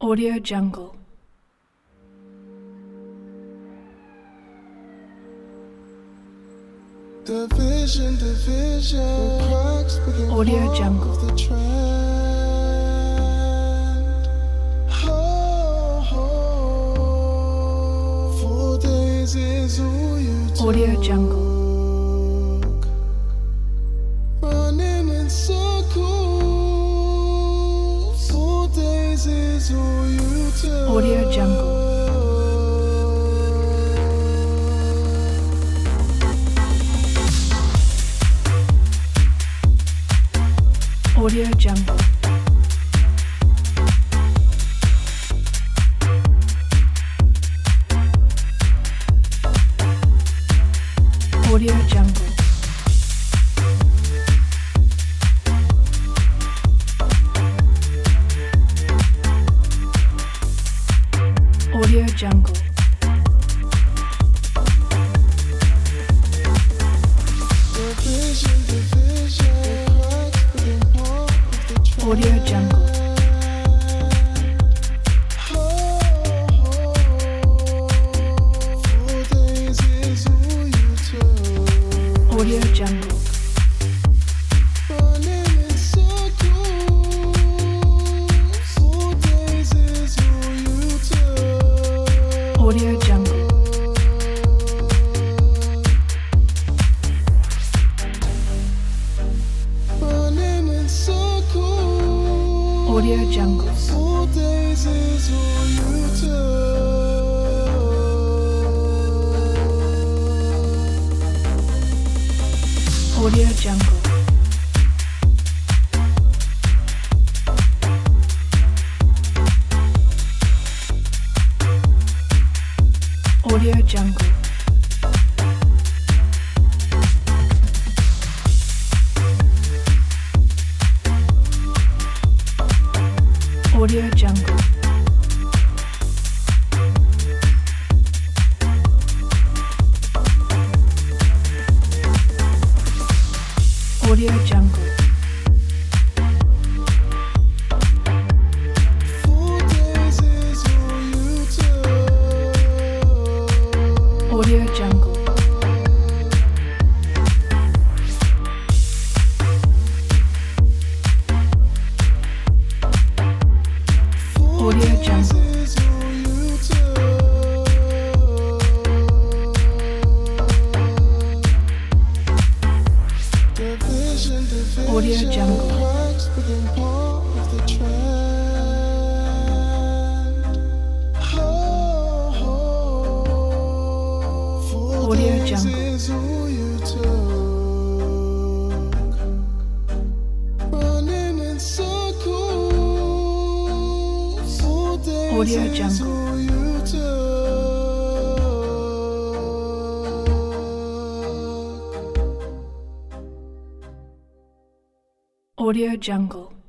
Audio Jungle. Division, Audio Jungle. the trend. For days is all you took. Audio Jungle. Running in circles. 4 days is all you took. Audio Jungle. Audio Jungle. Audio Jungle. Audio Jungle. Division, cracks within part of the trend. Audio Jungle. Audio Jungle. Audio Jungle. Audio Jungle. 4 days is all you took. Audio Jungle. Audio Jungle. Audio Jungle. Audio Jungle. 4 days is all you took. Audio Jungle. Audio Jungle. Is all you took. Division, Audio Jungle. cracks within part of the trend. 4 Audio days Jungle. is all you took. Running in circles. 4 days Audio is Jungle. all you took. Audio Jungle.